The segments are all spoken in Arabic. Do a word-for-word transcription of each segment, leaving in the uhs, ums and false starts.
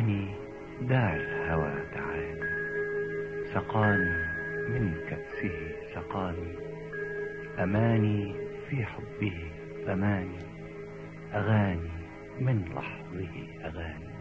دعاني داعي الهوى دعاني، سقاني من كأسه سقاني، أماني في حبه أماني، أغاني من لحظه أغاني.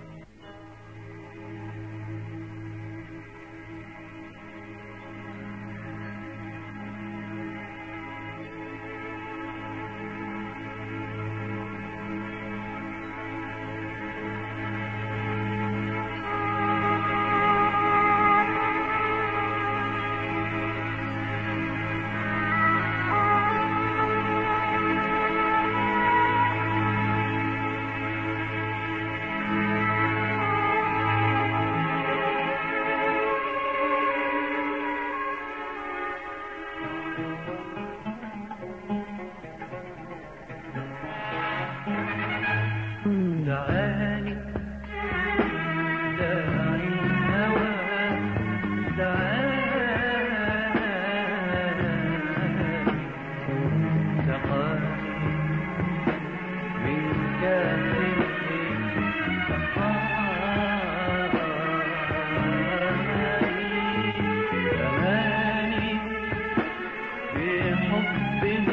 دعاني داعي الهوى دعاني، سقاني من كأسه سقاني، أماني في حبه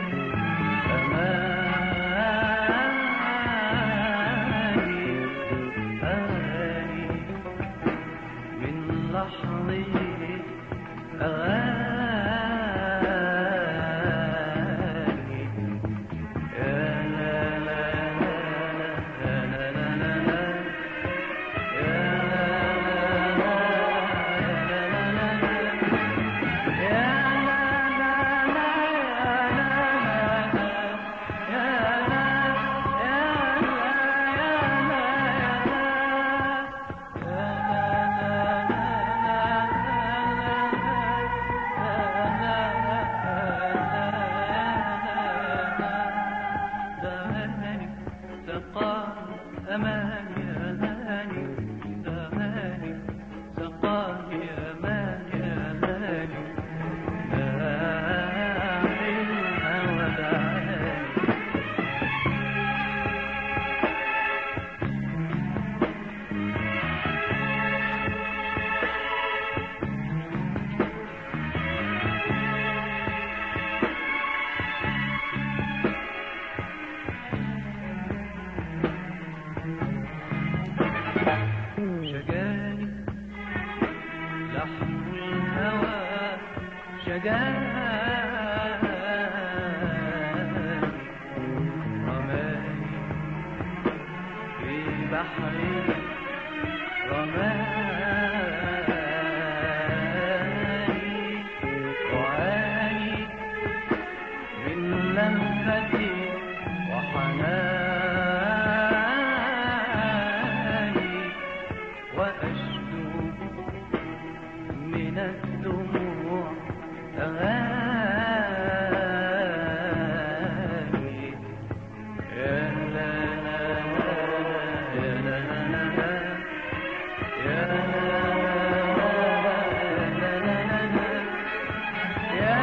لحظه أغاني. يا لا لا لا لا لا لا لا لا، يا لا لا لا لا لا، يا لا لا لا يا لا يا أماني أماني أماني، سقاني أماني أماني، داعي الهوى دعاني. شجاني لحن الهوى شجاني، رماني في بحر رماني، وعاني من لمستي وحناني، وأشدو من الدموع أغاني. يا لا لا يا لا لا لا، يا لا لا لا لا، يا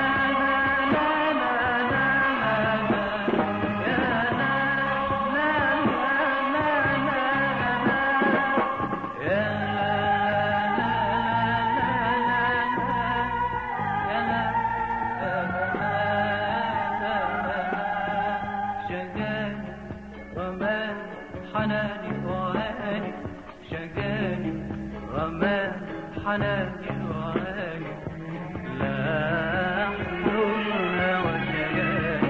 حناني وعاني، شجاني رمان حناني وعاني، لحن الهوى شجاني.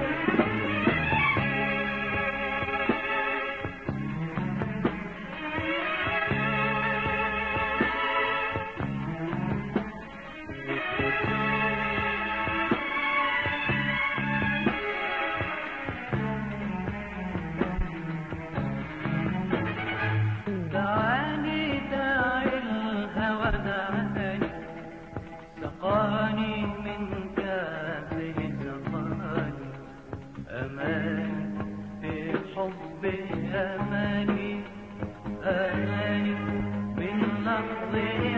دعاني داعي الهوى دعاني، سقاني من كأسه سقاني، أماني في حبه أماني، أماني من لحظه